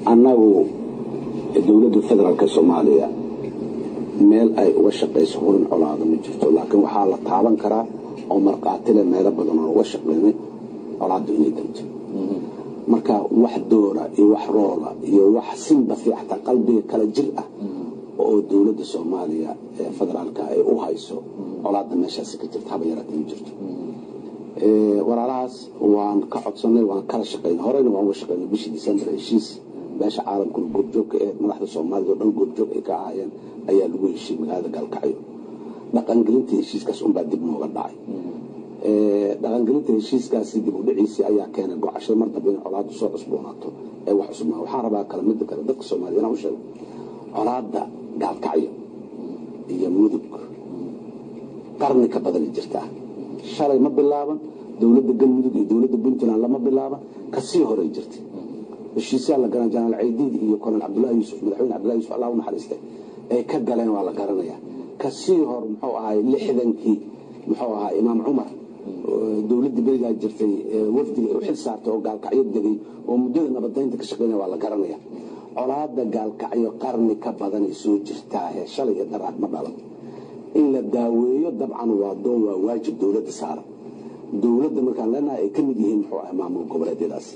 annagu dawladda federaalka Soomaaliya meel ay uga shaqeyso horin colaado ma jirto laakiin waxaa la taaban karaa oo marqaati leh meel badan oo uga shaqeynay colaado inay danto marka wax doora iyo wax roola iyo wax sinba fiixta qalbiga kala jir ah oo dawladda Soomaaliya ee federaalka ay u hayso colaado meeshaas ka jirta haba yaraatay ma jirto walaalahaas waan ka codsanay waan kala shaqeynay horeyna waan uga shaqeynay bishii December heshiis beesha caalamka goobjoogka ee madaxda Soomaaliya oo dhan goobjoog ay ka ahaayeen ayaa lagu heshiiyay magaalada Galkacyo dhaqangelinta heshiiskaas un baa dib nooga dhacay dhaqangelinta heshiiskaasi dib u dhiciisii ayaa keenay go'aasho mar dambe in colaadu soo cusboonaato ee wax cusub waxaan rabaa kala mid kale dadka Soomaaliyeed u sheego colaada Galkacyo iyo mudug qarni ka badan jirta shalay ma bilaaban dawladda galmudug iyo dawladda Puntland lama bilaaban ka sii horay jirtay heshiisya la garan Janaal Ciidid iyo Colonel Abdullahi Yusuf madaxweyne Abdullahi Yusuf Allah u naxariistay ay ka galeen waa la garanaya ka sii hor muxuu ahay 60kii muxuu ahay Imaam Umar dawladda bariga jirtay wafdiga u xil saartay oo Galkacyo degay oo muddada nabadeynta ka shaqeynaya waa la garanaya colaada Galkacyo qarni ka badan soo jirta shalay daraad ma dhalan in la daaweeyo dabcan waa doon waa waajib dawladda saaran dawladda markaan leenahay ay ka mid yihiin muxuu ahay maamul goboleedyadaas